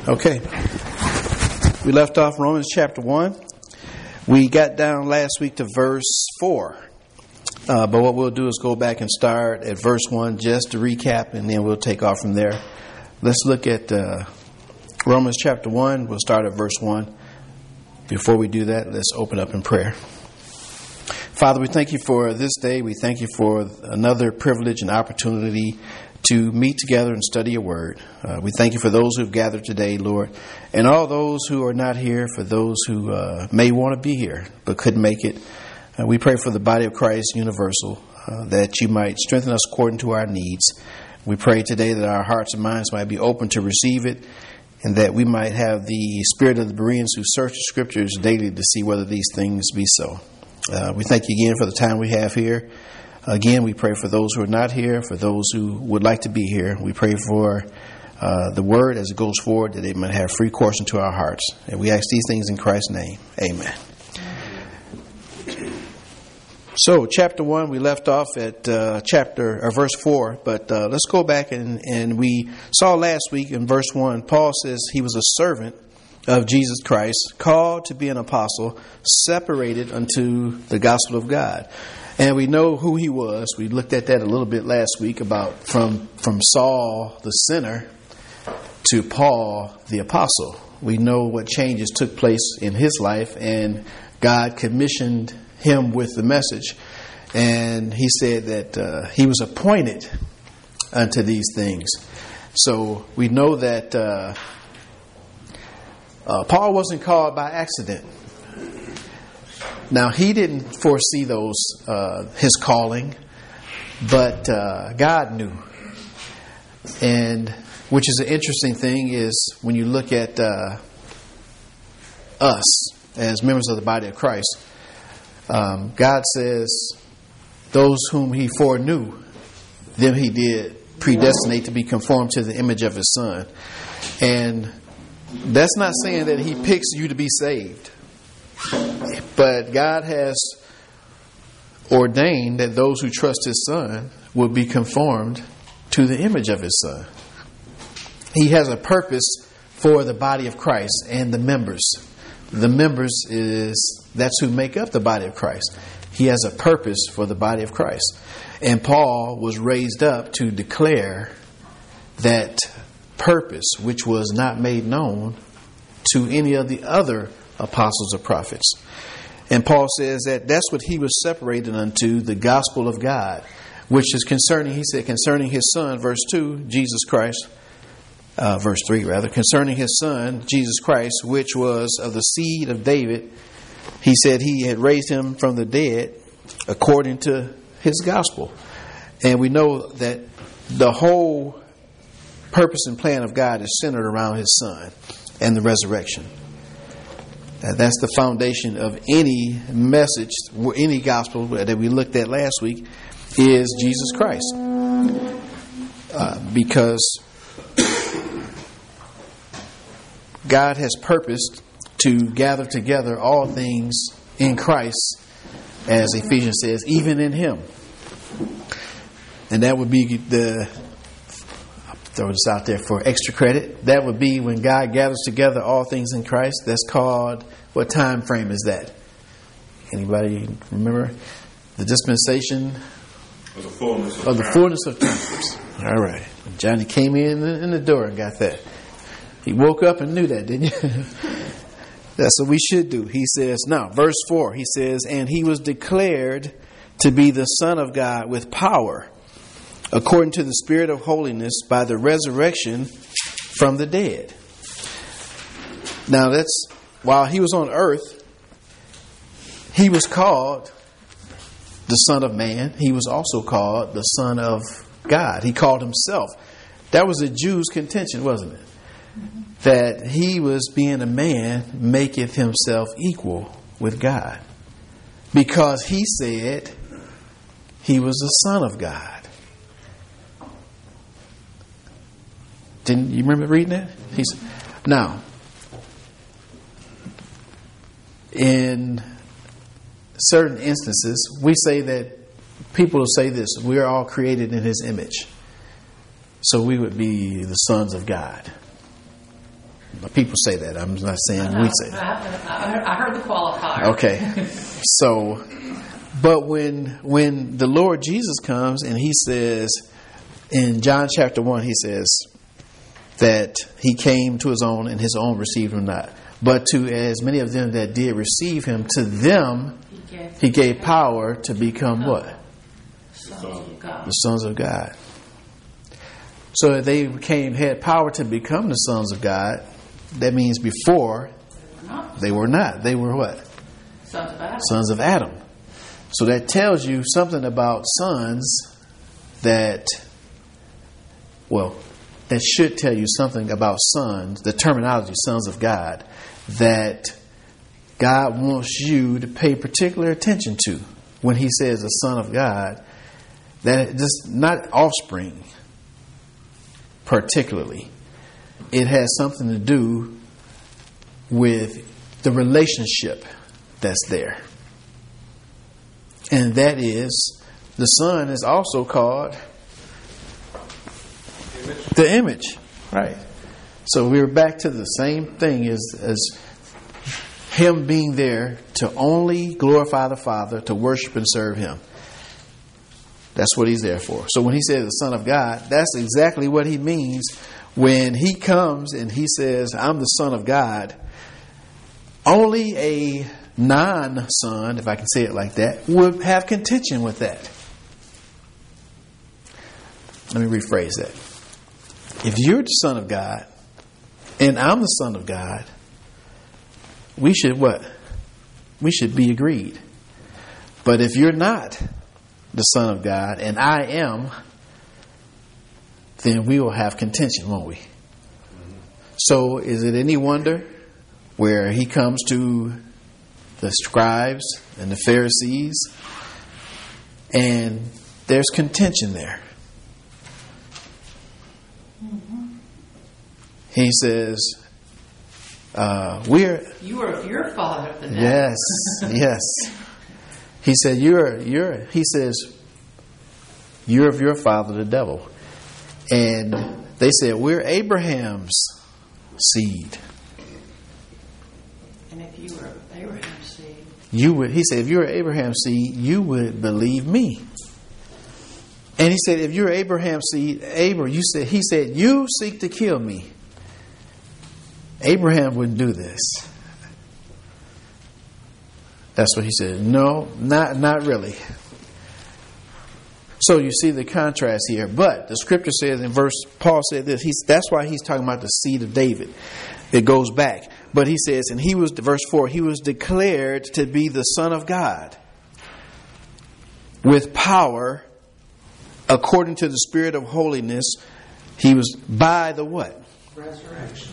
Okay. We left off Romans chapter 1. We got down last week to verse 4. But what we'll do is go back and start at verse 1 just to recap, and then we'll take off from there. Let's look at Romans chapter 1. We'll start at verse 1. Before we do that, let's open up in prayer. Father, we thank you for this day. We thank you for another privilege and opportunity to meet together and study your word. We thank you for those who have gathered today, Lord, and all those who are not here, for those who may want to be here but couldn't make it. We pray for the body of Christ universal, that you might strengthen us according to our needs. We pray today that our hearts and minds might be open to receive it, and that we might have the spirit of the Bereans who search the scriptures daily to see whether these things be so. We thank you again for the time we have here. Again, we pray for those who are not here, for those who would like to be here. We pray for the word as it goes forward, that it might have free course into our hearts. And we ask these things in Christ's name. Amen. So, chapter 1, we left off at verse 4. But let's go back and we saw last week in verse 1, Paul says he was a servant of Jesus Christ, called to be an apostle, separated unto the gospel of God. And we know who he was. We looked at that a little bit last week about from Saul the sinner to Paul the apostle. We know what changes took place in his life, and God commissioned him with the message. And he said that he was appointed unto these things. So we know that Paul wasn't called by accident. Now, he didn't foresee his calling, but God knew. And which is an interesting thing is when you look at us as members of the body of Christ, God says, those whom he foreknew, them he did predestinate to be conformed to the image of his Son. And that's not saying that he picks you to be saved. But God has ordained that those who trust his Son will be conformed to the image of his Son. He has a purpose for the body of Christ and the members. The members that's who make up the body of Christ. He has a purpose for the body of Christ. And Paul was raised up to declare that purpose, which was not made known to any of the other apostles or prophets. And Paul says that that's what he was separated unto, the gospel of God, which is concerning his Son, verse 2, Jesus Christ, verse 3 rather, concerning his Son, Jesus Christ, which was of the seed of David. He said he had raised him from the dead according to his gospel. And we know that the whole purpose and plan of God is centered around his Son and the resurrection. That's the foundation of any message, any gospel that we looked at last week, is Jesus Christ. Because God has purposed to gather together all things in Christ, as Ephesians says, even in him. And that would be I'll throw this out there for extra credit. That would be when God gathers together all things in Christ. That's called, what time frame is that? Anybody remember? The dispensation of the fullness of times. All right. Johnny came in the door and got that. He woke up and knew that, didn't you? That's what we should do. He says, now, verse 4, he says, and he was declared to be the Son of God with power, according to the Spirit of holiness, by the resurrection from the dead. Now, while he was on earth, he was called the Son of Man. He was also called the Son of God. He called himself. That was a Jew's contention, wasn't it? That he was being a man, maketh himself equal with God. Because he said he was the Son of God. Didn't you remember reading that? Now, in certain instances, we say that people will say this: we are all created in his image. So we would be the sons of God. People say that. I'm not saying we say that. I heard the qualifier. Okay. So, but when the Lord Jesus comes and he says, in John chapter 1, he says that he came to his own and his own received him not. But to as many of them that did receive him, to them he gave power to become what? The sons of God. So they had power to become the sons of God. That means before they were not. They were what? Sons of Adam. Sons of Adam. So that tells you something about sons that should tell you something about sons, the terminology sons of God, that God wants you to pay particular attention to when he says a son of God. That just not offspring particularly. It has something to do with the relationship that's there. And that is, the Son is also called the image. Right. So we're back to the same thing as him being there to only glorify the Father, to worship and serve him. That's what he's there for. So when he says the Son of God, that's exactly what he means when he comes and he says, I'm the Son of God. Only a non-son, if I can say it like that, would have contention with that. Let me rephrase that. If you're the Son of God and I'm the Son of God, we should what? We should be agreed. But if you're not the Son of God and I am, then we will have contention, won't we? So is it any wonder where he comes to the scribes and the Pharisees and there's contention there? He says, you are of your father the devil. Yes, yes. He said, he says, you're of your father the devil. And they said, we're Abraham's seed. And if you were Abraham's seed, he said, if you were Abraham's seed, you would believe me. And he said, if you're Abraham's seed, he said, you seek to kill me. Abraham wouldn't do this. That's what he said. No, not really. So you see the contrast here. But the scripture says in verse, Paul said this. That's why he's talking about the seed of David. It goes back. But he says, and he was, verse 4, he was declared to be the Son of God with power according to the Spirit of holiness. He was by the what? Resurrection.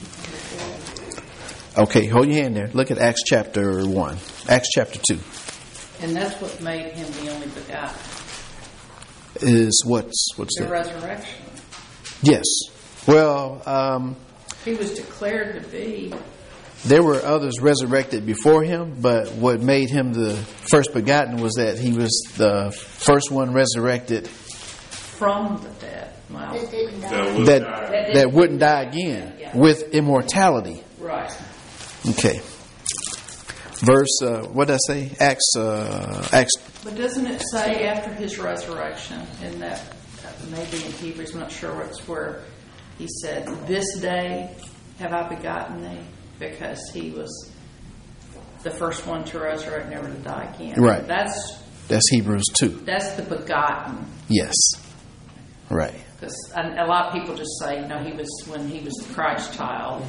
Okay, hold your hand there. Look at Acts chapter 1. Acts chapter 2. And that's what made him the only begotten. Is what's the that? Resurrection. Yes. Well, he was declared to be. There were others resurrected before him, but what made him the first begotten was that he was the first one resurrected from the dead. Wow. That wouldn't die again, yeah. With immortality. Right. Okay. Verse, what did I say? Acts. But doesn't it say after his resurrection, in that maybe in Hebrews, I'm not sure where he said, this day have I begotten thee? Because he was the first one to resurrect, never to die again. Right. That's Hebrews 2. That's the begotten. Yes. Right. Because a lot of people just say, when he was the Christ child,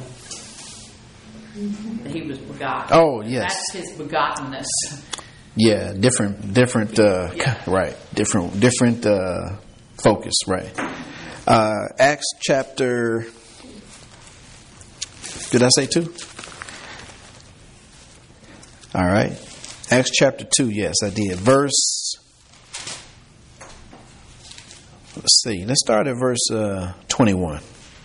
he was begotten. Oh, yes. That's his begottenness. Yeah, different. Yeah. Right. Different focus. Right. Acts chapter. Did I say 2? All right. Acts chapter 2. Yes, I did. Verse. Let's see. Let's start at verse 21.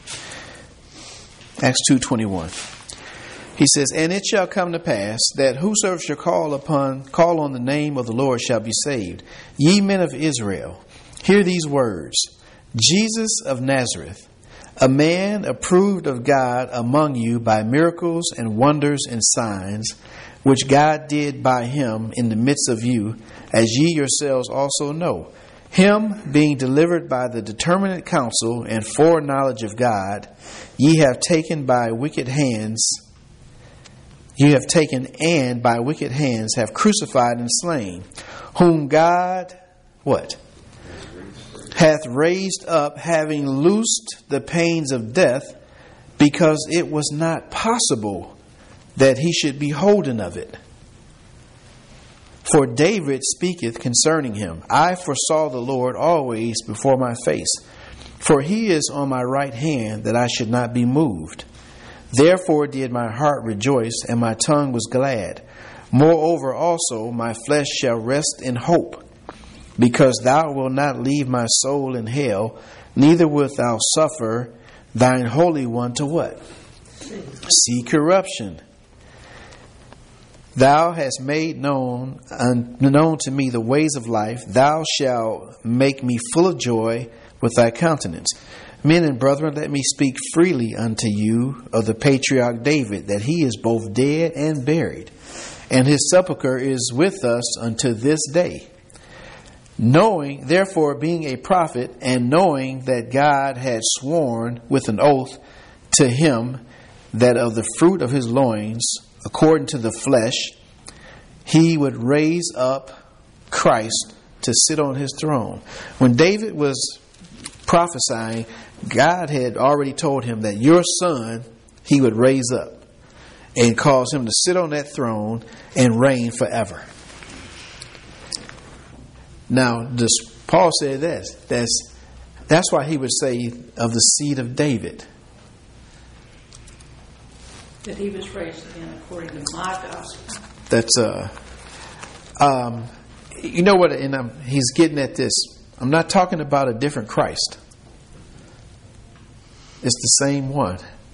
Acts 2:21. He says, and it shall come to pass that whosoever shall call on the name of the Lord shall be saved. Ye men of Israel, hear these words. Jesus of Nazareth, a man approved of God among you by miracles and wonders and signs, which God did by him in the midst of you, as ye yourselves also know. Him being delivered by the determinate counsel and foreknowledge of God, ye have taken by wicked hands. You have taken and by wicked hands have crucified and slain, whom God, what? Hath raised up, having loosed the pains of death, because it was not possible that he should be holden of it. For David speaketh concerning him, I foresaw the Lord always before my face, for he is on my right hand, that I should not be moved. Therefore did my heart rejoice, and my tongue was glad. Moreover also my flesh shall rest in hope, because thou wilt not leave my soul in hell, neither wilt thou suffer thine Holy One to what? See corruption. Thou hast made known to me the ways of life. Thou shalt make me full of joy with thy countenance. Men and brethren, let me speak freely unto you of the patriarch David, that he is both dead and buried, and his sepulchre is with us unto this day. Knowing, therefore, being a prophet, and knowing that God had sworn with an oath to him that of the fruit of his loins, according to the flesh, he would raise up Christ to sit on his throne. When David was prophesying, God had already told him that your son he would raise up and cause him to sit on that throne and reign forever. Now, Paul said this. That's why he would say of the seed of David. That he was raised again according to my gospel. That's you know what? And he's getting at this. I'm not talking about a different Christ. It's the same one.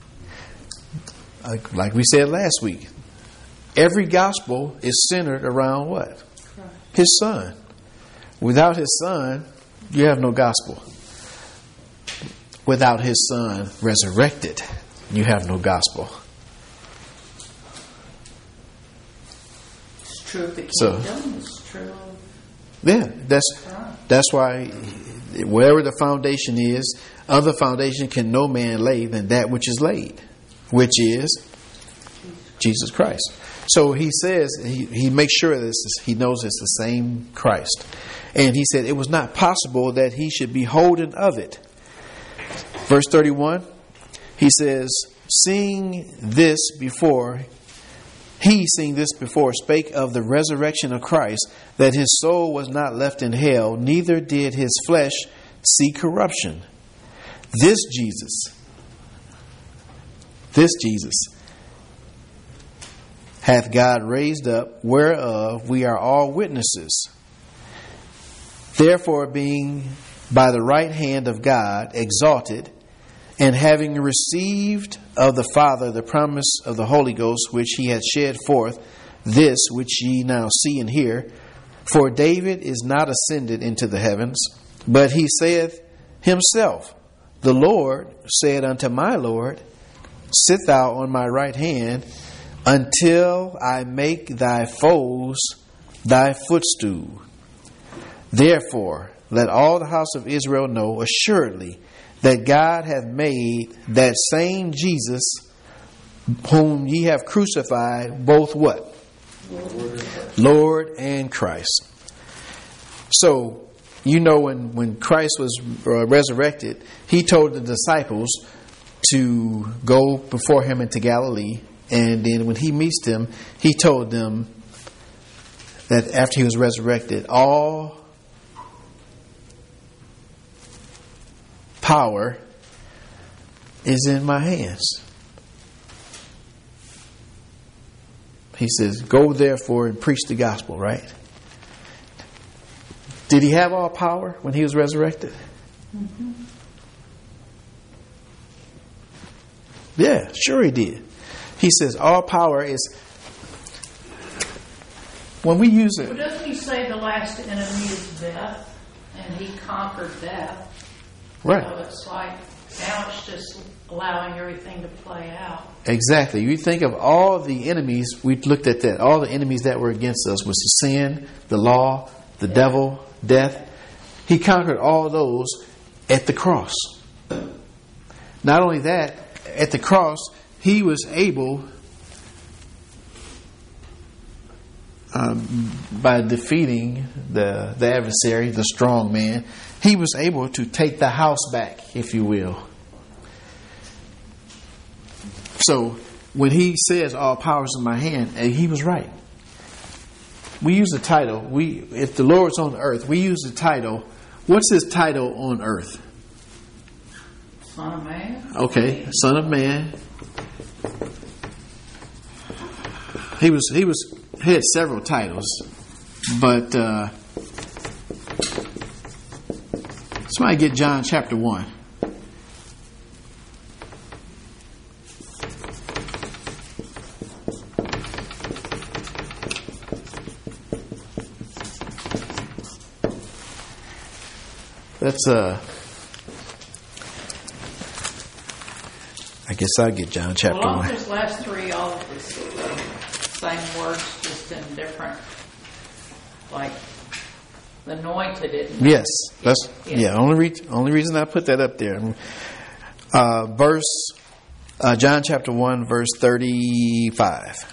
Like we said last week, every gospel is centered around what? His son. Without his son, you have no gospel. Without his son resurrected, you have no gospel. It's true of the kingdom. It's true of... Yeah, that's why wherever the foundation is, other foundation can no man lay than that which is laid, which is Jesus Christ. So he says, he makes sure he knows it's the same Christ. And he said it was not possible that he should be holden of it. Verse 31, he says, seeing this before, spake of the resurrection of Christ, that his soul was not left in hell, neither did his flesh see corruption. This Jesus hath God raised up, whereof we are all witnesses. Therefore, being by the right hand of God exalted, and having received of the Father the promise of the Holy Ghost, which he hath shed forth, this which ye now see and hear. For David is not ascended into the heavens, but he saith himself, the Lord said unto my Lord, sit thou on my right hand, until I make thy foes thy footstool. Therefore, let all the house of Israel know assuredly that God hath made that same Jesus whom ye have crucified both what? Lord and Christ. So, you know, when Christ was resurrected, he told the disciples to go before him into Galilee. And then when he meets them, he told them that after he was resurrected, all power is in my hands. He says, go therefore and preach the gospel, right? Did he have all power when he was resurrected? Mm-hmm. Yeah, sure he did. He says all power is, when we use it. Well, doesn't he say the last enemy is death, and he conquered death? Right. So it's like Now it's just allowing everything to play out. Exactly. You think of all the enemies, we looked at that. All the enemies that were against us was the sin, the law, the devil, death. He conquered all those at the cross. Not only that, at the cross, he was able, by defeating the adversary, the strong man, he was able to take the house back, if you will. So when he says all powers in my hand, he was right. We use the title. If the Lord's on earth, we use the title. What's his title on earth? Son of Man. Okay, Son of Man. He had several titles, but somebody get John chapter 1. That's I guess I'll get John chapter 1. Well, all those last three, all of the same words, just in different, like anointed it. Yes, that's Only reason I put that up there. John chapter 1, verse 35.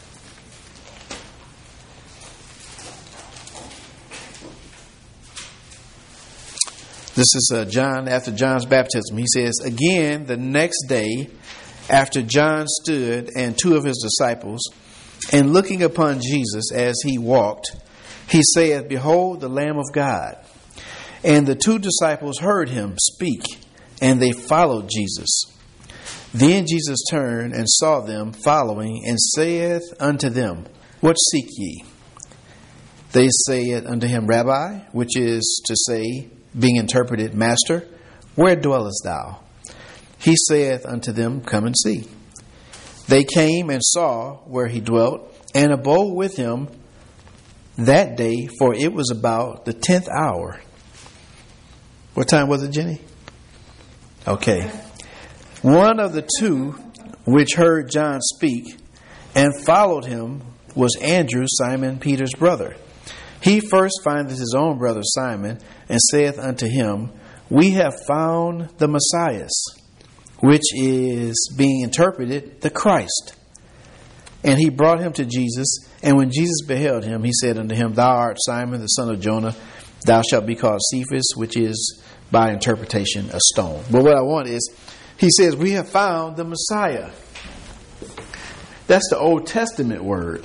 This is John after John's baptism. He says, "Again, the next day, after John stood and two of his disciples, and looking upon Jesus as he walked, he saith, Behold, the Lamb of God. And the two disciples heard him speak, and they followed Jesus. Then Jesus turned and saw them following, and saith unto them, What seek ye? They said unto him, Rabbi, which is to say, being interpreted, Master, where dwellest thou? He saith unto them, Come and see. They came and saw where he dwelt, and abode with him that day, for it was about the 10th hour. What time was it, Jenny? Okay. One of the two which heard John speak and followed him was Andrew, Simon Peter's brother. He first findeth his own brother Simon, and saith unto him, We have found the Messiah, which is, being interpreted, the Christ. And he brought him to Jesus, and when Jesus beheld him, he said unto him, Thou art Simon, the son of Jonah, thou shalt be called Cephas, which is, by interpretation, a stone. But what I want is, he says, we have found the Messiah. That's the Old Testament word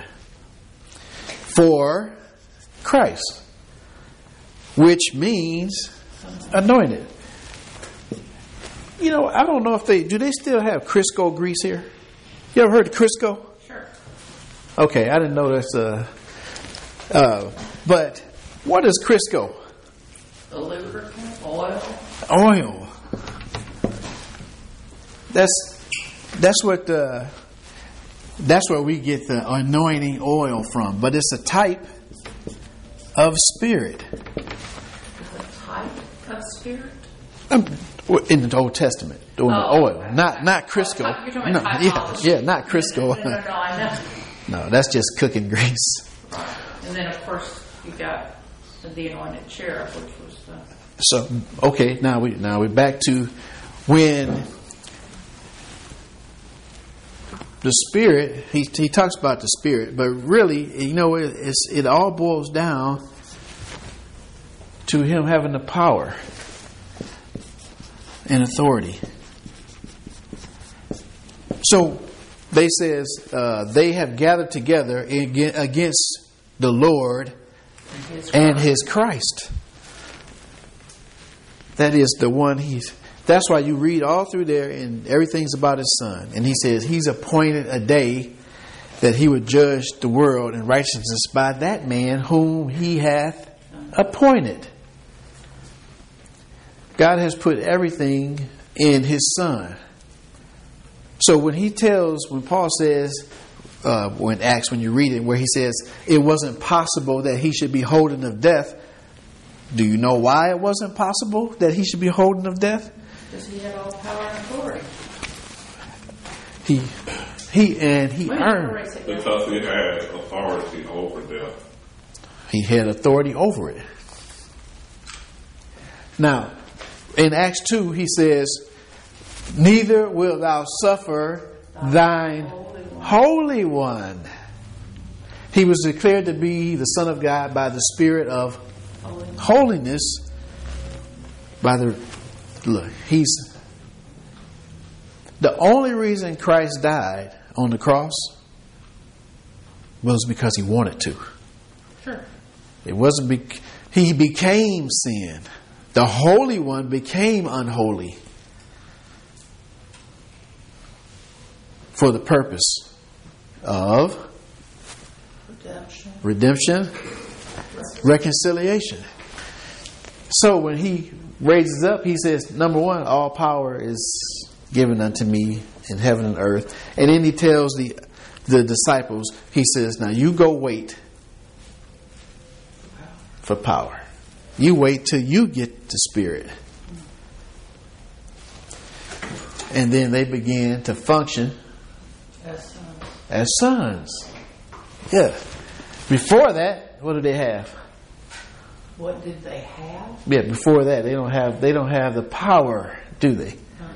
for Christ, which means anointed. You know, I don't know if do they still have Crisco grease here? You ever heard of Crisco? Sure. Okay, I didn't know that's but what is Crisco? The lubricant, oil. Oil. That's where we get the anointing oil from, but it's a type of spirit. It's a type of spirit? In the Old Testament, doing the oil, not Crisco. You're talking about not Crisco. No, I know. No, that's just cooking grease. Right. And then, of course, you got the anointed cherub, which was the... So, okay, now we're back to when the Spirit, he talks about the Spirit, but really, you know, it all boils down to him having the power and authority. So they says they have gathered together against the Lord and his Christ. That is the one that's why you read all through there and everything's about his son. And he says he's appointed a day that he would judge the world in righteousness by that man whom he hath appointed. God has put everything in his son. So when Paul says, when Acts, when you read it, where he says it wasn't possible that he should be holden of death, do you know why it wasn't possible that he should be holden of death? Because he had all power and authority. He earned. Because he had authority over them. He had authority over it. Now, in Acts 2, he says, neither wilt thou suffer thine Holy One. He was declared to be the Son of God by the Spirit of holiness. He's the only reason Christ died on the cross was because he wanted to. Sure. It wasn't he became sin. The Holy One became unholy for the purpose of redemption, reconciliation. So when he raises up, he says, number one, all power is given unto me in heaven and earth. And then he tells the disciples, he says, now you go wait for power. You wait till you get the Spirit. And then they began to function as sons. Yeah. Before that, what did they have? What did they have? Yeah, before that, they don't have the power, do they?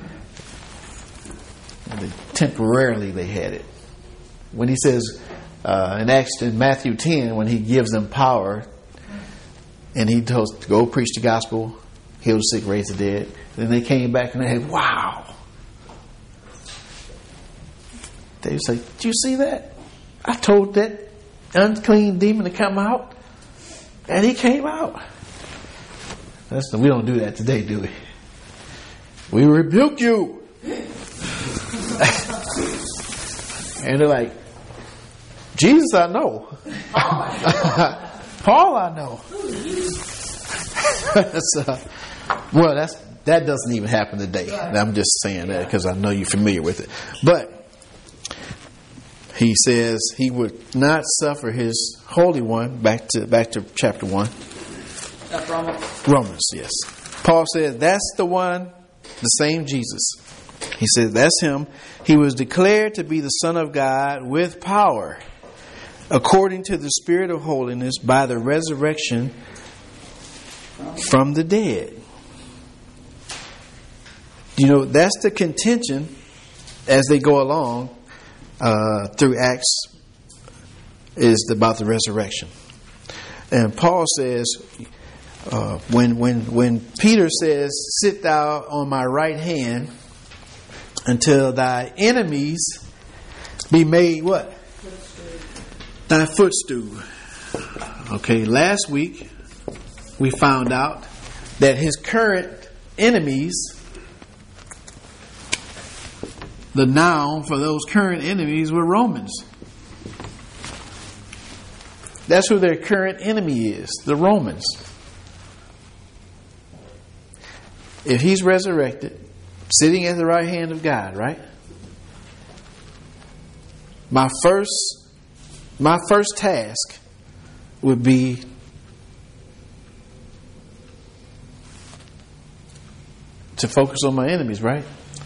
Temporarily they had it. When he says in Matthew 10, when he gives them power, and he tells to go preach the gospel, heal the sick, raise the dead. Then they came back and they said, wow. They would say, did you see that? I told that unclean demon to come out, and he came out. We don't do that today, do we? We rebuke you. And they're like, Jesus I know. Paul I know. That doesn't even happen today. And I'm just saying that because I know you're familiar with it. But he says he would not suffer his Holy One. Back to chapter 1. Romans, yes. Paul said that's the one, the same Jesus. He said that's him. He was declared to be the Son of God with power, according to the Spirit of holiness, by the resurrection from the dead. You know, that's the contention as they go along through Acts, is about the resurrection. And Paul says, when Peter says, sit thou on my right hand until thy enemies be made what? Thy footstool. Okay, last week we found out that his current enemies, the noun for those current enemies, were Romans. That's who their current enemy is, the Romans. If he's resurrected, sitting at the right hand of God, right? My first task would be to focus on my enemies, right?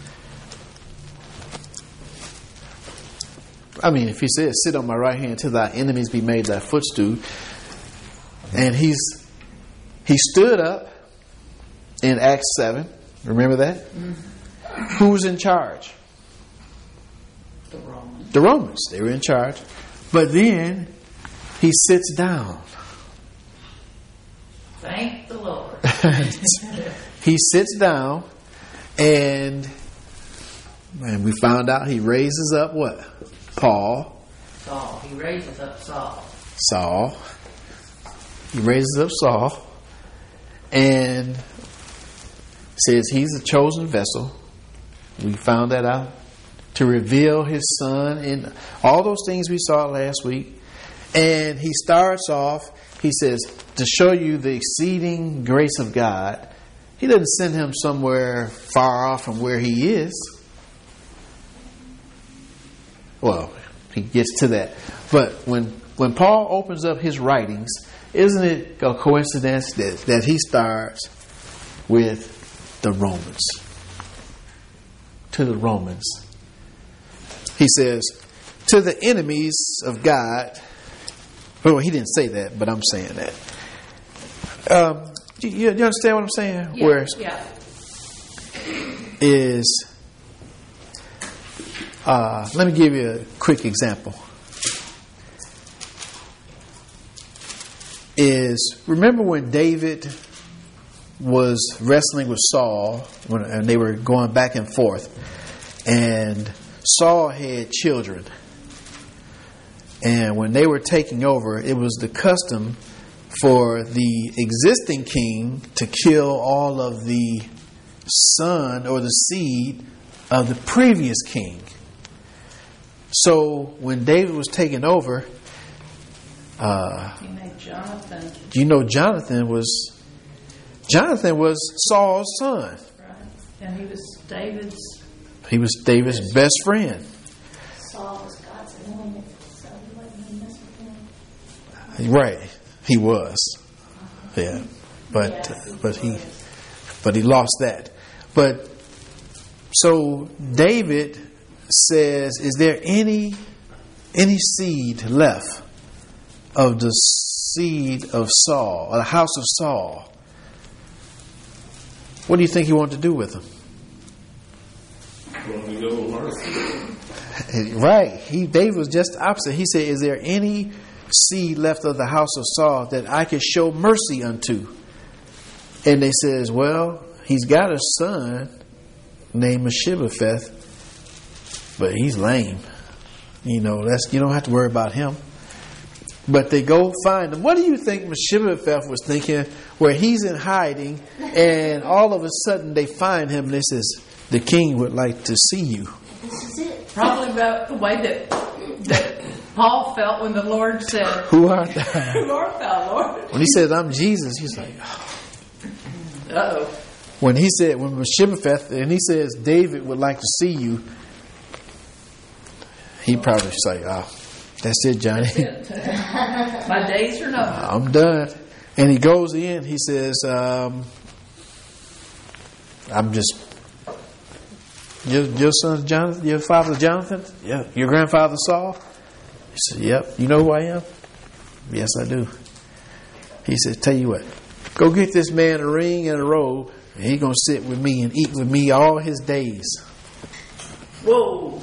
I mean, if he says, sit on my right hand till thy enemies be made thy footstool, and he stood up in Acts 7. Remember that? Mm-hmm. Who's in charge? The Romans. The Romans. They were in charge. But then he sits down. Thank the Lord. He sits down, and we found out he raises up what? Paul. Saul. He raises up Saul. Saul. He raises up Saul and says he's a chosen vessel. We found that out. To reveal his son and all those things we saw last week. And he starts off, he says, to show you the exceeding grace of God. He doesn't send him somewhere far off from where he is. Well, he gets to that. But when Paul opens up his writings, isn't it a coincidence that he starts with the Romans? to the Romans. He says, to the enemies of God. Well, he didn't say that, but I'm saying that. You understand what I'm saying? Yeah, Where yeah. is, let me give you a quick example. Remember when David was wrestling with Saul, and they were going back and forth, and Saul had children, and when they were taking over, it was the custom for the existing king to kill all of the son or the seed of the previous king. So when David was taking over, He made Jonathan. you know, Jonathan was Saul's son. Right. And He was David's best friend. Saul was God's anointed, so he wasn't going to mess with him. Right, he was. Yeah, but he lost that. But so David says, "Is there any seed left of the seed of Saul, or the house of Saul?" What do you think he wanted to do with him? Right. David was just the opposite. He said, "Is there any seed left of the house of Saul that I can show mercy unto?" And they says, "Well, he's got a son named Mephibosheth, but he's lame. You know, you don't have to worry about him." But they go find him. What do you think Mephibosheth was thinking? Where he's in hiding, and all of a sudden they find him, and they says, "The king would like to see you." This is it. probably about the way that Paul felt when the Lord said, "Who art thou?" "Who art thou, Lord?" When he says, "I'm Jesus," he's like, Uh-oh. when Mephibosheth, and he says, "David would like to see you," he probably was like, "That's it, Johnny. My days are numbered." I'm done." And he goes in, he says, "I'm just, your son Jonathan, your father Jonathan? Yeah. Your grandfather Saul?" He said, "Yep. You know who I am?" "Yes, I do." He said, "Tell you what, go get this man a ring and a robe, and he's going to sit with me and eat with me all his days." Whoa.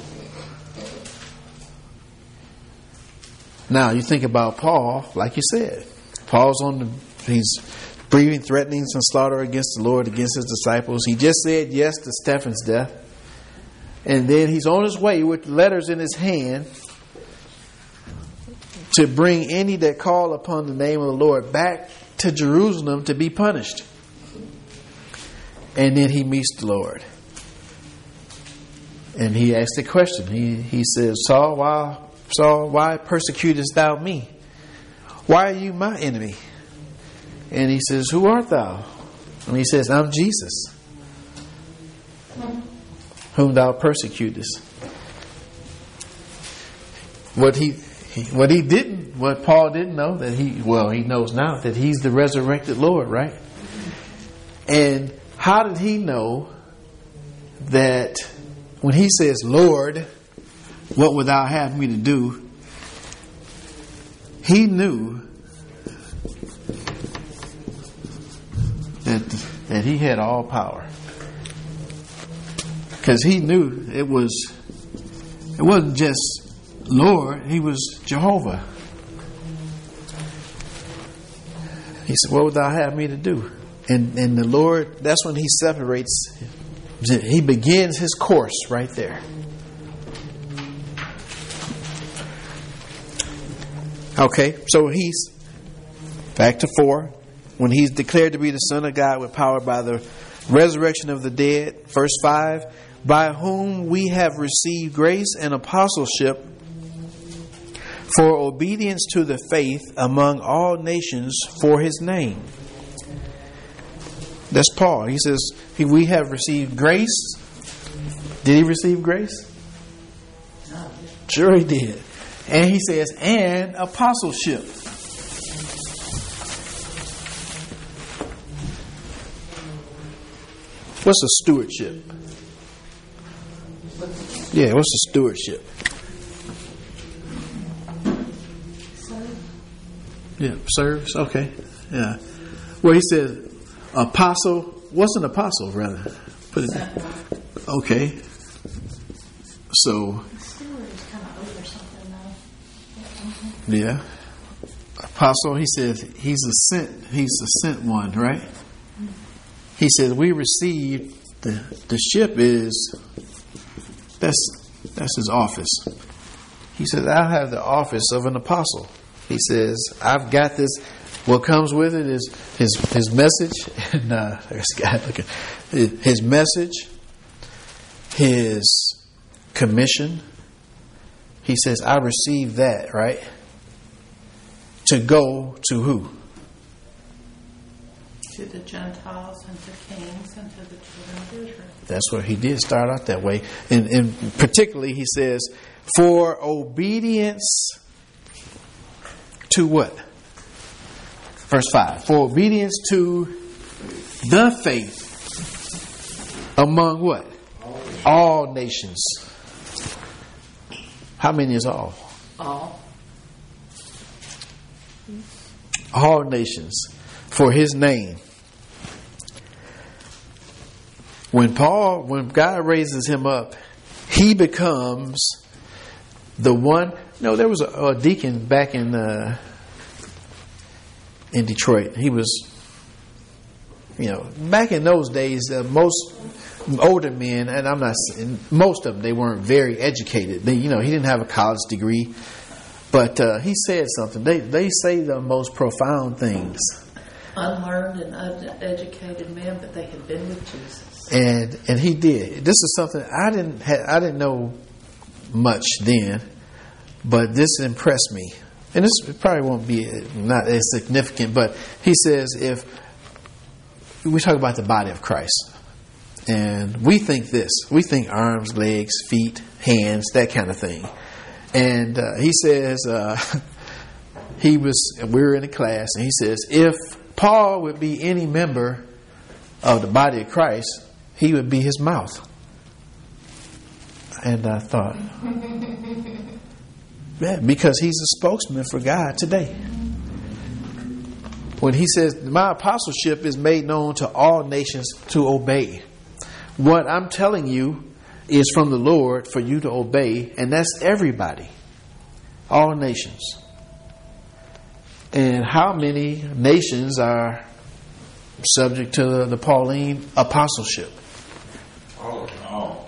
Now, you think about Paul, like you said. Paul's he's breathing threatenings and slaughter against the Lord, against his disciples. He just said yes to Stephen's death. And then he's on his way with letters in his hand to bring any that call upon the name of the Lord back to Jerusalem to be punished. And then he meets the Lord. And he asks the question. He says, Saul, why persecutest thou me? Why are you my enemy? And he says, "Who art thou?" And he says, "I'm Jesus, whom thou persecutest." What Paul didn't know, he knows now that he's the resurrected Lord, right? And how did he know that when he says, "Lord, what would thou have me to do?" He knew that he had all power, because he knew it wasn't just Lord, he was Jehovah. He said, "What would thou have me to do?" And the Lord, that's when he separates. He begins his course right there. Okay, so he's back to 4. When he's declared to be the Son of God with power by the resurrection of the dead. Verse 5, by whom we have received grace and apostleship for obedience to the faith among all nations for his name. That's Paul. He says, we have received grace. Did he receive grace? Sure he did. And he says, and apostleship. What's a stewardship? Yeah, what's the stewardship? Yeah, serves. Okay. Yeah. Well, he said apostle. What's an apostle, rather? Put it there. Okay. So. Steward is kind of over something, though. Yeah. Apostle. He says he's a sent. He's the sent one, right? He says we received the ship is. That's his office. He says I have the office of an apostle. He says I've got this. What comes with it is his message, and there's a guy looking. His message, his commission. He says, "I received that, right? To go to who? To the Gentiles and to kings and to the children of Israel." That's what he did start out that way, and particularly he says, "For obedience to what?" Verse 5. For obedience to the faith among what? All nations. How many is all? All. All nations. For his name. When God raises him up, he becomes the one. No, there was a deacon back in Detroit. He was, back in those days, most older men, and I'm not saying most of them, they weren't very educated. He didn't have a college degree, but he said something. They say the most profound things. Unlearned and uneducated men, but they had been with Jesus. And he did. This is something I didn't know much then, but this impressed me. And this probably won't be not as significant, but he says if we talk about the body of Christ, and we think arms, legs, feet, hands, that kind of thing. And he says we were in a class, and he says if Paul would be any member of the body of Christ, he would be his mouth. And I thought. Yeah, because he's a spokesman for God today. When he says, my apostleship is made known to all nations to obey. What I'm telling you is from the Lord for you to obey, and that's everybody. All nations. And how many nations are subject to the Pauline apostleship? All.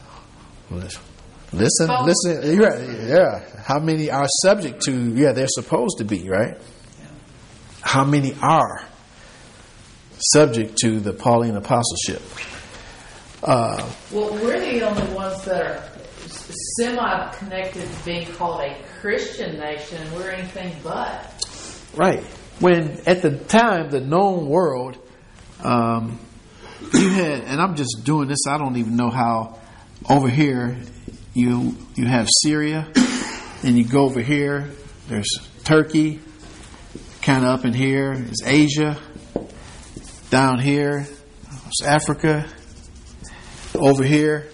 Listen. You're right. Yeah. How many are subject to? Yeah, they're supposed to be, right? How many are subject to the Pauline apostleship? Well, we're the only ones that are semi-connected to being called a Christian nation. We're anything but. Right. When at the time, the known world, you had, and I'm just doing this. I don't even know how. Over here, you have Syria, and you go over here. There's Turkey. Kind of up in here is Asia. Down here is Africa. Over here,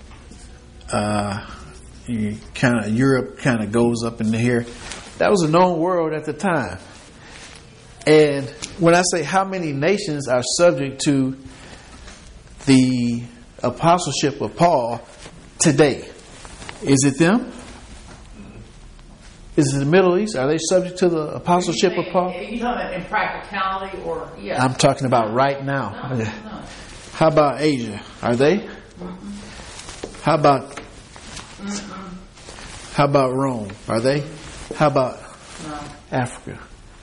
Europe kind of goes up into here. That was a known world at the time. And when I say how many nations are subject to the apostleship of Paul today, is it them? Is it the Middle East? Are they subject to the apostleship of Paul? Are you talking about in practicality or yes? I'm talking about right now. No. How about Asia? Are they? Mm-mm. How about Mm-mm. how about Rome? Are they? How about No. Africa?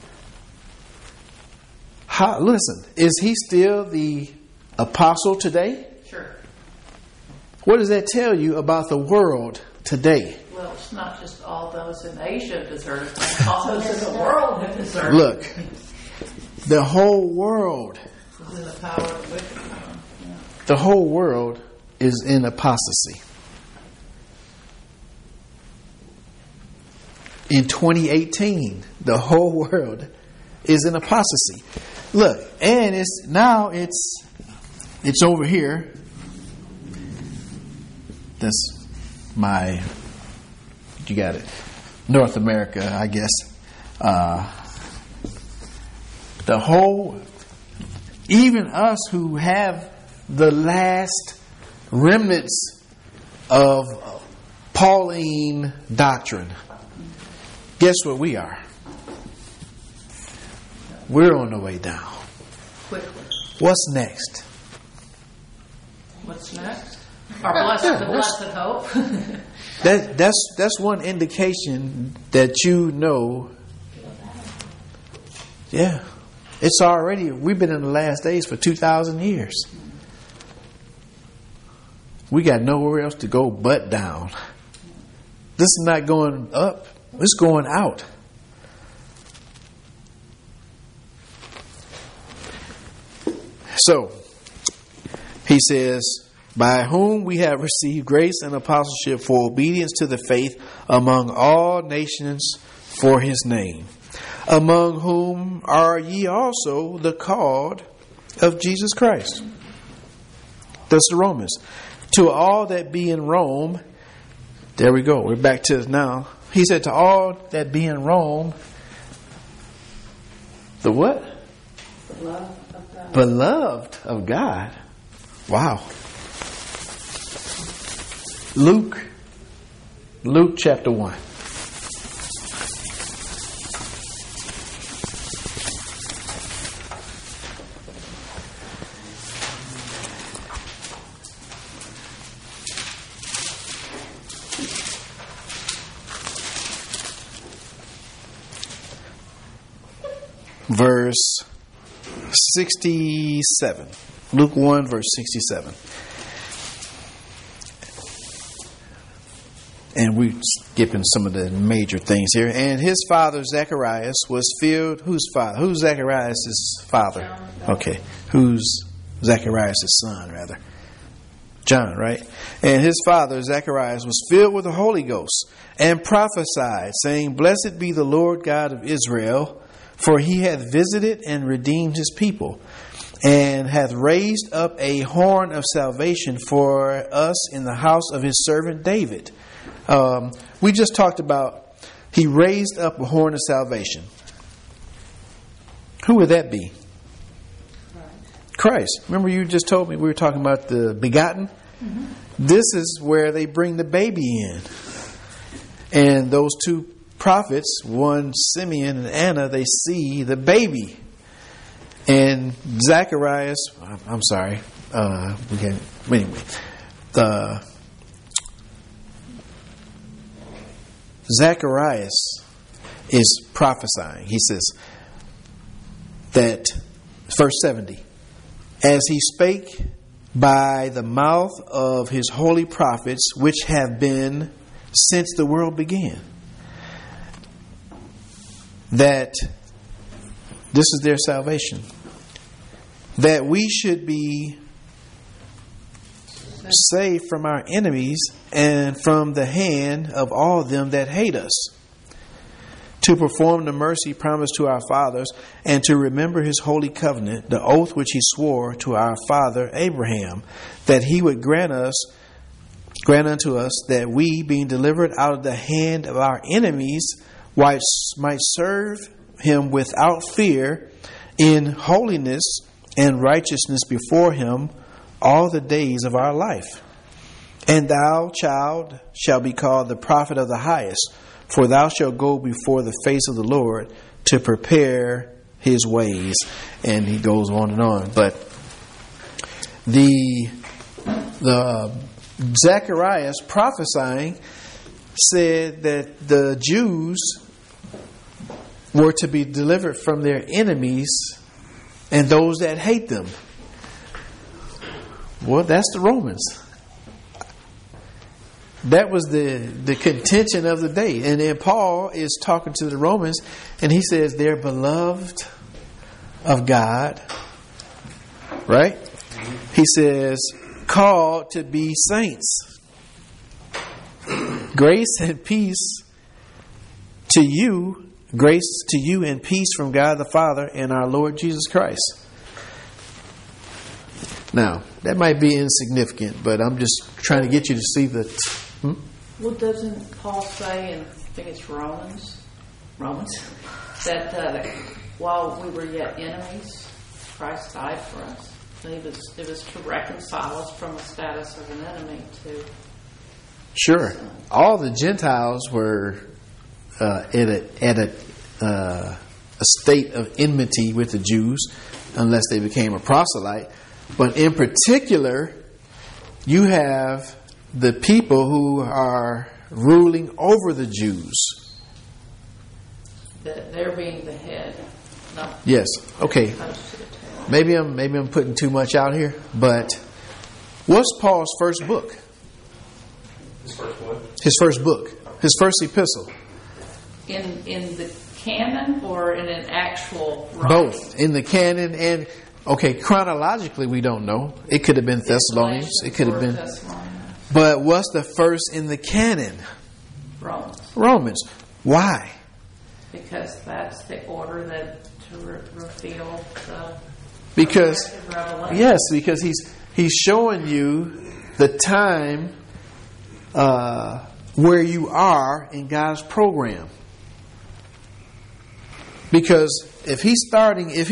Listen, is he still the apostle today? Sure. What does that tell you about the world today? Well, it's not just all those in Asia deserve it. All those in the world have deserved it. Look, the whole world, It's in the power of the wicked one. Yeah. the whole world is in apostasy. In 2018, the whole world is in apostasy. Look, and it's over here. That's you got it, North America, I guess. The whole, even us who have the last remnants of Pauline doctrine, guess what we are? We're on the way down. Quickly. What's next? What's next? The blessed hope. That's one indication that you know. Yeah, it's already. We've been in the last days for 2,000 years. We got nowhere else to go but down. This is not going up. It's going out. So, he says, by whom we have received grace and apostleship for obedience to the faith among all nations for his name, among whom are ye also the called of Jesus Christ. That's the Romans. To all that be in Rome, there we go. We're back to it now. He said, to all that be in Rome, the what? Beloved of God. Wow. Luke chapter 1. Verse 67. Luke 1 verse 67. And we're skipping some of the major things here. And his father Zacharias was filled. Whose father? Who's Zacharias' father? Okay. Who's Zacharias' son, rather? John, right? And his father Zacharias was filled with the Holy Ghost and prophesied, saying, Blessed be the Lord God of Israel, for he hath visited and redeemed his people, and hath raised up a horn of salvation for us in the house of his servant David. We just talked about he raised up a horn of salvation. Who would that be? Christ. Remember you just told me we were talking about the begotten? Mm-hmm. This is where they bring the baby in. And those two prophets, one Simeon and Anna, they see the baby. And Zacharias, I'm sorry, Zacharias is prophesying. He says that, verse 70, as he spake by the mouth of his holy prophets, which have been since the world began. That this is their salvation. That we should be saved from our enemies and from the hand of all them that hate us, to perform the mercy promised to our fathers, and to remember his holy covenant, the oath which he swore to our father Abraham, that he would grant unto us that we, being delivered out of the hand of our enemies, might serve him without fear, in holiness and righteousness before him all the days of our life. And thou, child, shalt be called the prophet of the highest, for thou shalt go before the face of the Lord to prepare his ways. And he goes on and on. But the Zacharias prophesying said that the Jews were to be delivered from their enemies and those that hate them. Well, that's the Romans. That was the contention of the day. And then Paul is talking to the Romans, and he says they're beloved of God. Right? He says, called to be saints. Grace and peace to you. Grace to you and peace from God the Father and our Lord Jesus Christ. Now, that might be insignificant, but I'm just trying to get you to see that. Well, doesn't Paul say, and I think it's Romans, that while we were yet enemies, Christ died for us. And it was to reconcile us from a status of an enemy to... Sure. All the Gentiles were at a state of enmity with the Jews, unless they became a proselyte. But in particular, you have the people who are ruling over the Jews. They're being the head. No. Yes. Okay. Maybe I'm putting too much out here, but what's Paul's first book? His first what? His first book. His first epistle. In the canon or in an actual writing? Both. In the canon and, okay, chronologically we don't know. It could have been Thessalonians. It could have been. But what's the first in the canon? Romans. Why? Because that's the order that to reveal the revelation. Yes, because he's showing you the time where you are in God's program. Because if he's starting with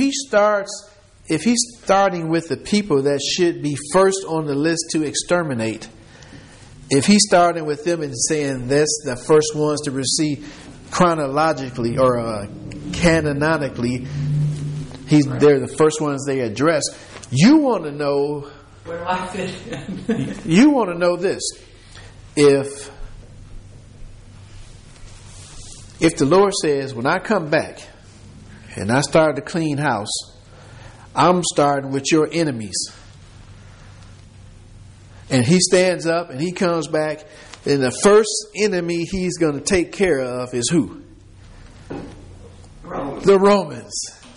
the people that should be first on the list to exterminate, if he's starting with them and saying that's the first ones to receive chronologically or canonically, they're the first ones they address. You want to know. Where do I fit in? You want to know this: if the Lord says, when I come back and I start to clean house, I'm starting with your enemies. And he stands up and he comes back, and the first enemy he's going to take care of is who? Romans. The Romans.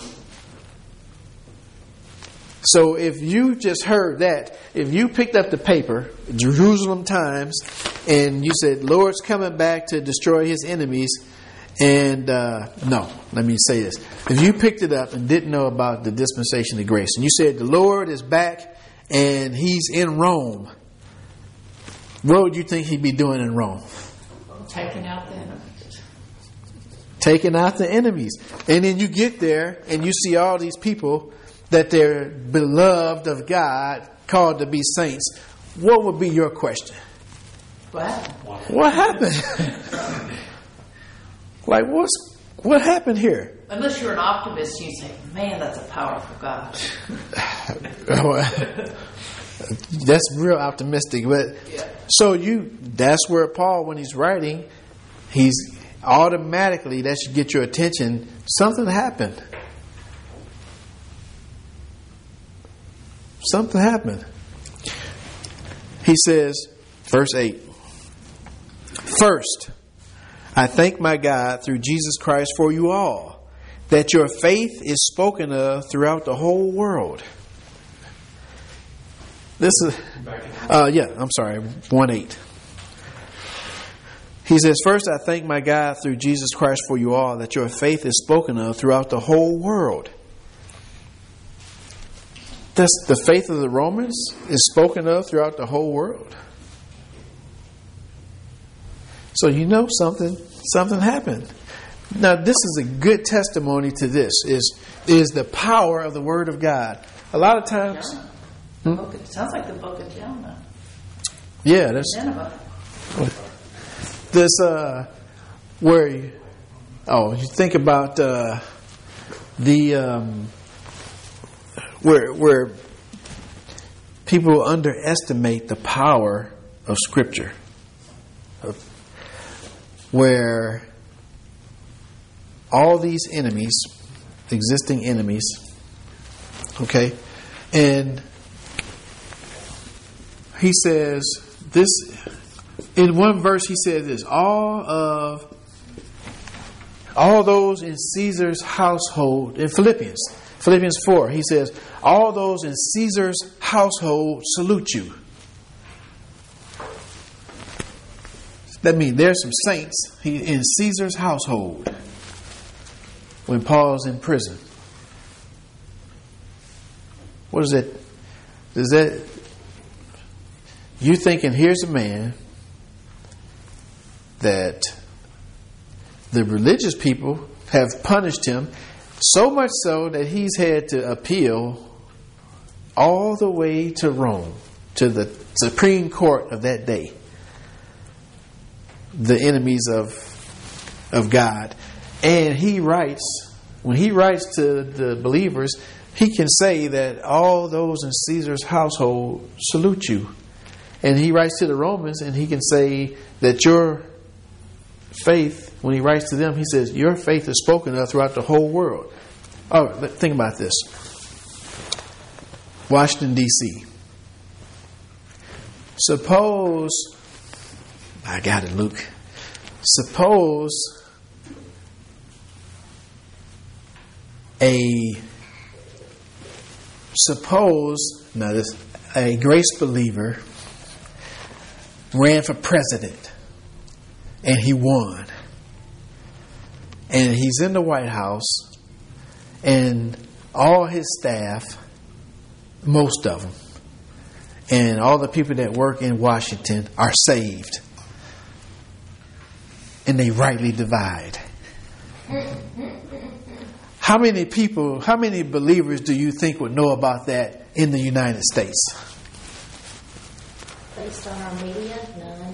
So if you just heard that, if you picked up the paper, Jerusalem Times, and you said, Lord's coming back to destroy his enemies, and no, let me say this. If you picked it up and didn't know about the dispensation of grace, and you said the Lord is back and he's in Rome, what would you think he'd be doing in Rome? Taking out the enemies. Taking out the enemies. And then you get there and you see all these people that they're beloved of God, called to be saints. What would be your question? What happened? Like, what happened here? Unless you're an optimist, you say, man, that's a powerful God. That's real optimistic. But Yeah. so that's where Paul, when he's writing, he's automatically, that should get your attention. Something happened. Something happened. He says, verse 8, first, I thank my God through Jesus Christ for you all, that your faith is spoken of throughout the whole world. This is, 1:8. He says, first, I thank my God through Jesus Christ for you all, that your faith is spoken of throughout the whole world. The faith of the Romans is spoken of throughout the whole world. So you know something happened. Now this is a good testimony to this, is the power of the Word of God. A lot of times... It sounds like the book of Jonah. Yeah, that's... Nineveh. This, where... you think about where people underestimate the power of Scripture. Where all these enemies, existing enemies, okay, and he says this, in one verse he says this, all those in Caesar's household, in Philippians 4, he says, all those in Caesar's household salute you. That means there's some saints in Caesar's household when Paul's in prison. What is that? Is that you thinking, here's a man that the religious people have punished him so much so that he's had to appeal all the way to Rome, to the Supreme Court of that day. The enemies of God. And he writes, when he writes to the believers, he can say that all those in Caesar's household salute you. And he writes to the Romans and he can say that your faith, when he writes to them, he says, your faith is spoken of throughout the whole world. All right, think about this. Washington, D.C. Suppose, I got it, Luke. Suppose a grace believer ran for president and he won. And he's in the White House and all his staff, most of them, and all the people that work in Washington are saved. And they rightly divide. How many believers do you think would know about that in the United States? Based on our media, none.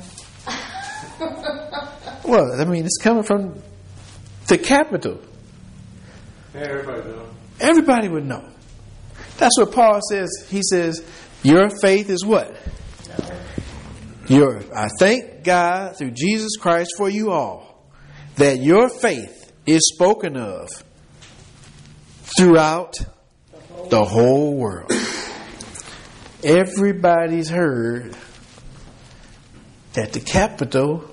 Well, I mean, it's coming from the Capitol. Yeah, everybody knows. Everybody would know. That's what Paul says. He says, your faith is what? I thank God through Jesus Christ for you all, that your faith is spoken of throughout the whole world. Everybody's heard that the Capitol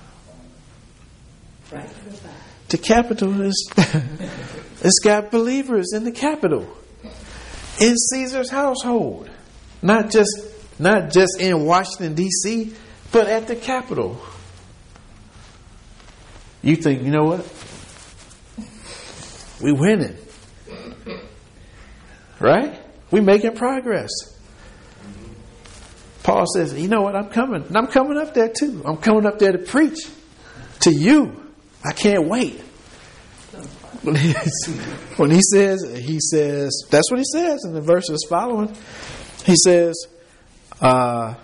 is it's got believers in the Capitol, in Caesar's household, not just in Washington D.C., but at the Capitol. You think, you know what? We winning, right? We making progress. Paul says, you know what? I'm coming. And I'm coming up there too. I'm coming up there to preach to you. I can't wait. When he says, that's what he says in the verses following. He says, to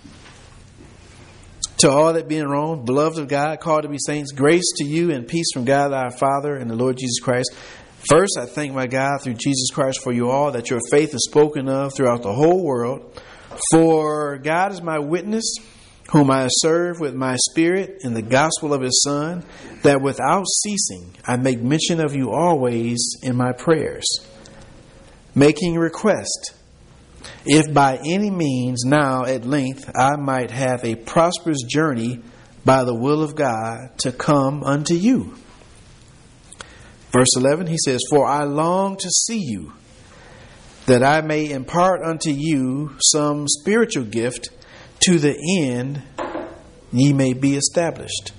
all that be in Rome, beloved of God, called to be saints, grace to you and peace from God our Father and the Lord Jesus Christ. First, I thank my God through Jesus Christ for you all, that your faith is spoken of throughout the whole world. For God is my witness, whom I serve with my spirit in the gospel of his Son, that without ceasing I make mention of you always in my prayers, making request, if by any means now at length I might have a prosperous journey by the will of God to come unto you. Verse 11, he says, for I long to see you, that I may impart unto you some spiritual gift, to the end ye may be established.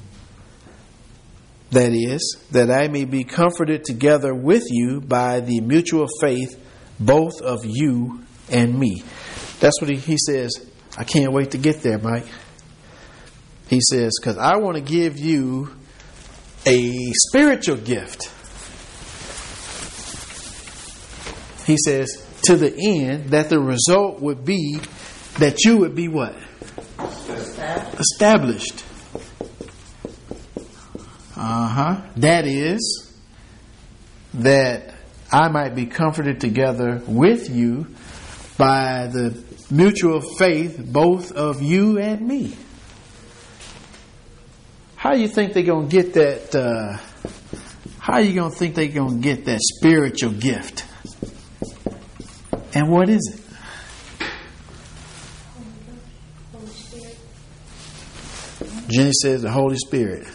That is, that I may be comforted together with you by the mutual faith, both of you and me. That's what he says. I can't wait to get there, Mike. He says, because I want to give you a spiritual gift. He says, to the end that the result would be that you would be what? Established. That is, that I might be comforted together with you by the mutual faith, both of you and me. How you think they're going to get that? How you going to think they're going to get that spiritual gift? And what is it? Holy Spirit. Jenny says the Holy Spirit.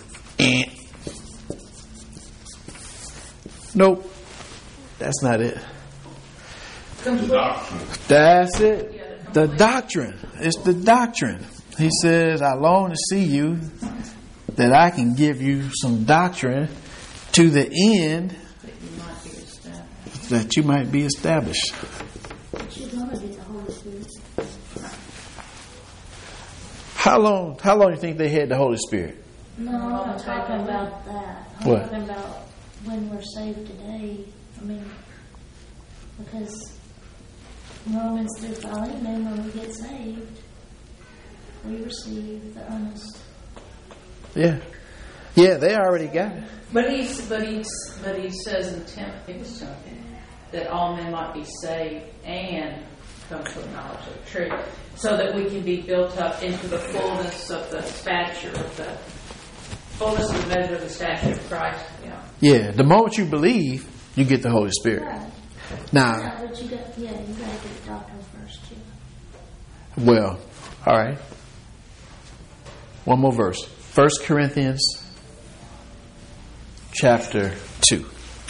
Nope. That's not it. That's it. The doctrine. It's the doctrine. He says, I long to see you, that I can give you some doctrine to the end that you might be established. How long do you think they had the Holy Spirit? No, I'm not talking about that. I'm What? talking about when we're saved today. I mean, because Romans 3:5, then when we get saved, we receive the earnest. Yeah. Yeah, they already got it. But he says in Timothy that all men might be saved and come to the knowledge of the truth, so that we can be built up into the fullness of the stature of the fullness of the measure of the stature of Christ. Yeah. Yeah, the moment you believe, you get the Holy Spirit. Right. Now, Yeah, but you got to get the doctrine first, too. well, all right. One more verse. 1 Corinthians chapter 2.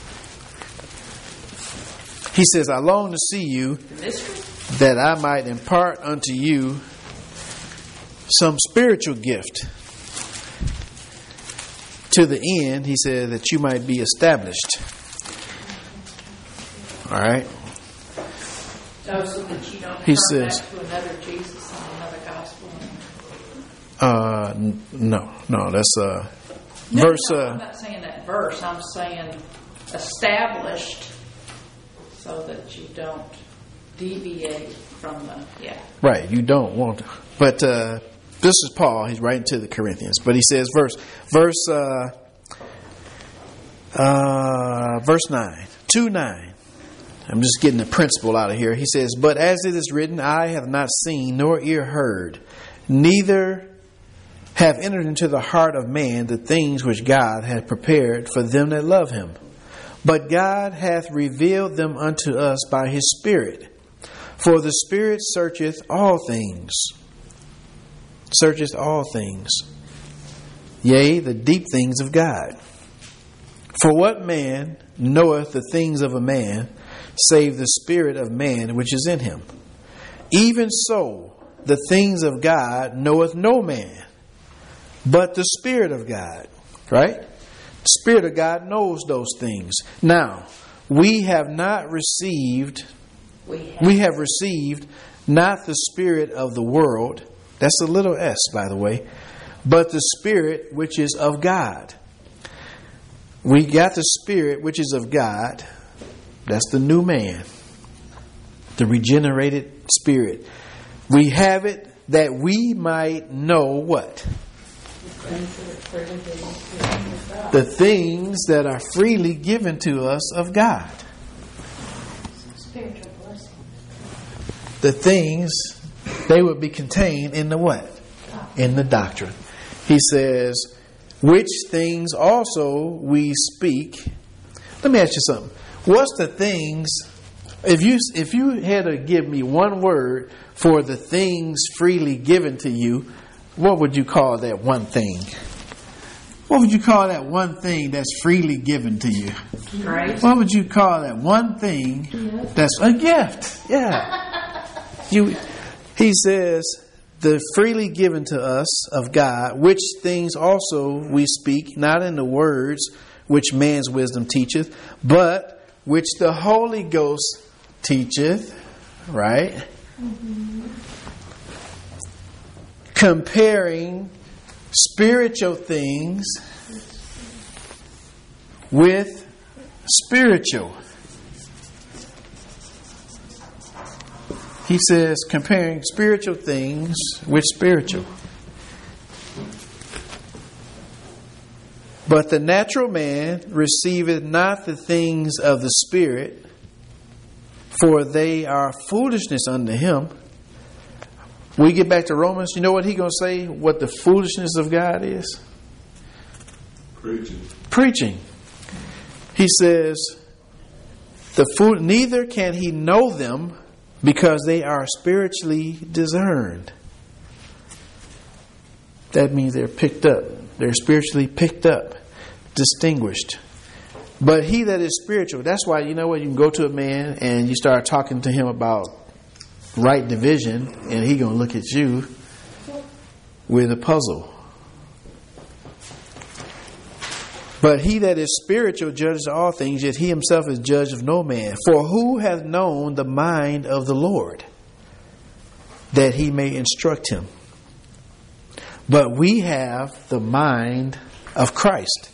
He says, I long to see you, The mystery. that I might impart unto you some spiritual gift. To the end, he said, that you might be established. All right. Oh, so that you don't He turn says- back to another Jesus and another gospel. No, that's No, verse. no, I'm not saying that verse. I'm saying established, so that you don't deviate from the Right, you don't want to. But this is Paul. He's writing to the Corinthians. But he says, verse 9, 2:9. I'm just getting the principle out of here. He says, but as it is written, I have not seen nor ear heard, neither have entered into the heart of man the things which God hath prepared for them that love him. But God hath revealed them unto us by his Spirit. For the Spirit searcheth all things, yea, the deep things of God. For what man knoweth the things of a man, save the spirit of man which is in him? Even so, the things of God knoweth no man, but the Spirit of God. Right? The Spirit of God knows those things. Now, we have received not the spirit of the world. That's a little s, by the way. But the Spirit which is of God. We got the Spirit which is of God. That's the new man. The regenerated spirit. We have it that we might know what? The things that are freely given to us of God. Spiritual blessing. The things, they would be contained in the what? In the doctrine. He says, which things also we speak. Let me ask you something. What's the things, if you had to give me one word for the things freely given to you, what would you call that one thing? What would you call that one thing that's freely given to you? Grace. What would you call that one thing that's a gift? Yeah. He says, the freely given to us of God, which things also we speak, not in the words which man's wisdom teacheth, but which the Holy Ghost teacheth, right? Mm-hmm. Comparing spiritual things with spiritual. He says, comparing spiritual things with spiritual. But the natural man receiveth not the things of the Spirit, for they are foolishness unto him. We get back to Romans, you know what he's going to say? What the foolishness of God is? Preaching. He says, neither can he know them, because they are spiritually discerned. That means they're picked up. They're spiritually picked up, distinguished. But he that is spiritual, that's why, you know what, you can go to a man and you start talking to him about right division, and he going to look at you with a puzzle. But he that is spiritual judges all things, yet he himself is judge of no man. For who hath known the mind of the Lord, that he may instruct him? But we have the mind of Christ.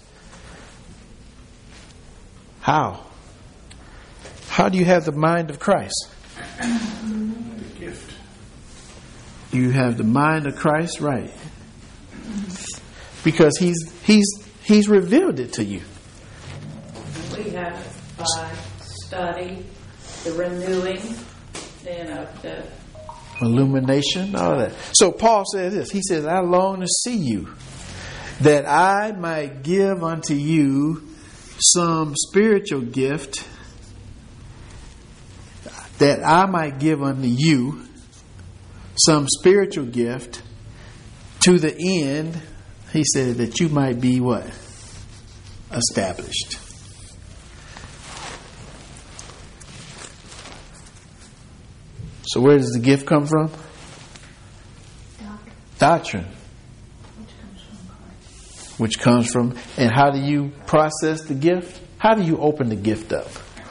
How? How do you have the mind of Christ? The gift. You have the mind of Christ, right? Because he's revealed it to you. We have it by study, the renewing, the Illumination, all that. So Paul says this. He says, I long to see you, that I might give unto you some spiritual gift, that I might give unto you some spiritual gift, to the end, he said, that you might be what? Established. So where does the gift come from? Doctrine. Which comes from, and how do you process the gift? How do you open the gift up?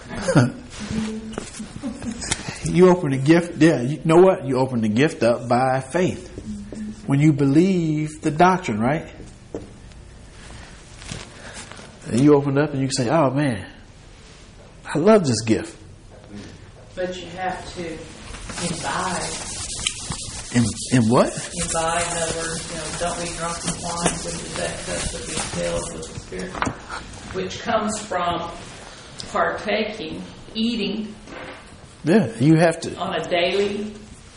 You open the gift, you know what? You open the gift up by faith. When you believe the doctrine, right? And you open it up and you say, oh man, I love this gift. But you have to imbibe. In what? Imbibe, in other words, don't be drunk with wine, which is excess, but be filled with the Spirit, which comes from partaking, eating. Yeah, you have to. On a daily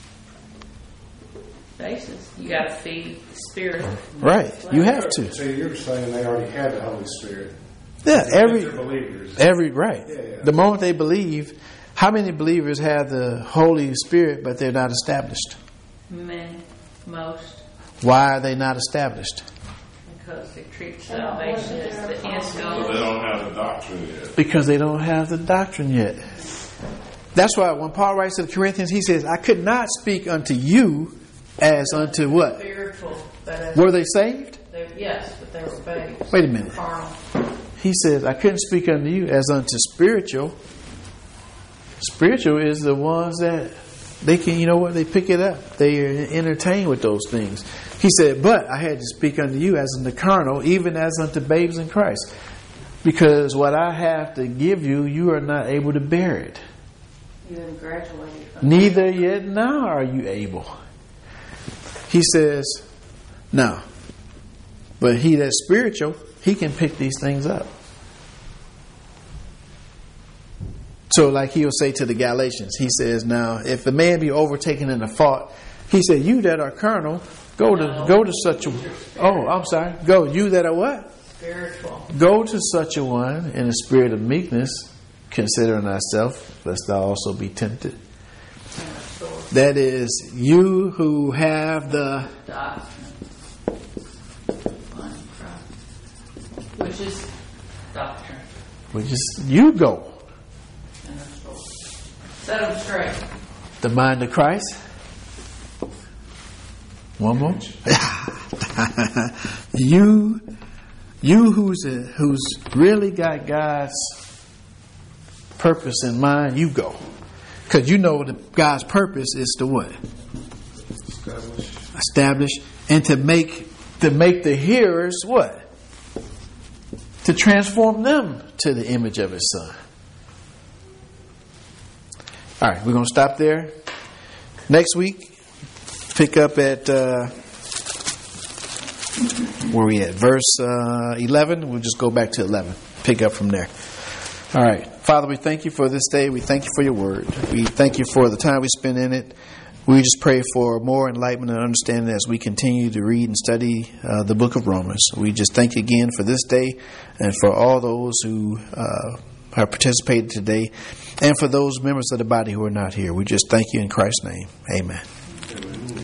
basis. You got to feed the Spirit. Right, you have to. So you're saying they already had the Holy Spirit. Yeah, They're believers. right. Yeah. The moment they believe, how many believers have the Holy Spirit but they're not established? Many, most. Why are they not established? Because they treat salvation as the end They goal. don't have the doctrine yet. Because they don't have the doctrine yet. That's why when Paul writes to the Corinthians, he says, I could not speak unto you as unto what? Spiritual. But Were they saved? yes, but they were babes. Wait a minute. Carnal. He says, I couldn't speak unto you as unto spiritual. Spiritual is the ones that they can, you know what, they pick it up. They are entertained with those things. He said, but I had to speak unto you as unto carnal, even as unto babes in Christ. Because what I have to give you, you are not able to bear it. You haven't graduated from Neither yet now are you able. He says, no. But he that's spiritual, he can pick these things up. So like he'll say to the Galatians, he says, now, if a man be overtaken in a fault, he said, you that are carnal, go to such a, oh, I'm sorry, go, you that are what? spiritual. Go to such a one in a spirit of meekness, considering thyself, lest thou also be tempted. That is, you who have the Doctrine. Which is doctrine. which is you go. And that's what- set them straight. The mind of Christ. One more. you who's really got God's purpose in mind, you go. Because you know that God's purpose is to what? Establish and to make the hearers what? To transform them to the image of His Son. All right, we're going to stop there. Next week, pick up at where we at? Verse 11. We'll just go back to 11. Pick up from there. All right. Father, we thank you for this day. We thank you for your word. We thank you for the time we spend in it. We just pray for more enlightenment and understanding as we continue to read and study the book of Romans. We just thank you again for this day and for all those who have participated today and for those members of the body who are not here. We just thank you in Christ's name. Amen.